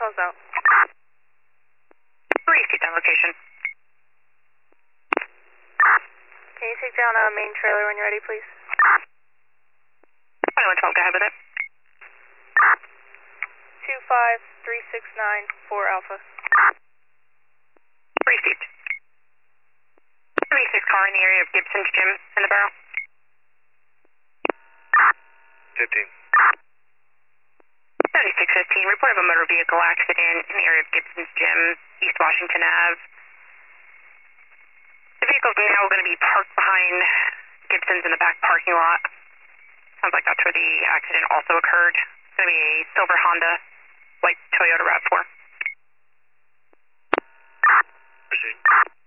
Close out. 3 seat down location. Can you take down a main trailer when you're ready, please? 2112, go ahead with it. 25369 Alpha. 3 seat. 36 car in the area of Gibson's Gym in the barrel. 15. 7615, report of a motor vehicle accident in the area of Gibson's Gym, East Washington Ave. The vehicle's now going to be parked behind Gibson's in the back parking lot. Sounds like that's where the accident also occurred. It's going to be a silver Honda, white Toyota RAV4. Proceed.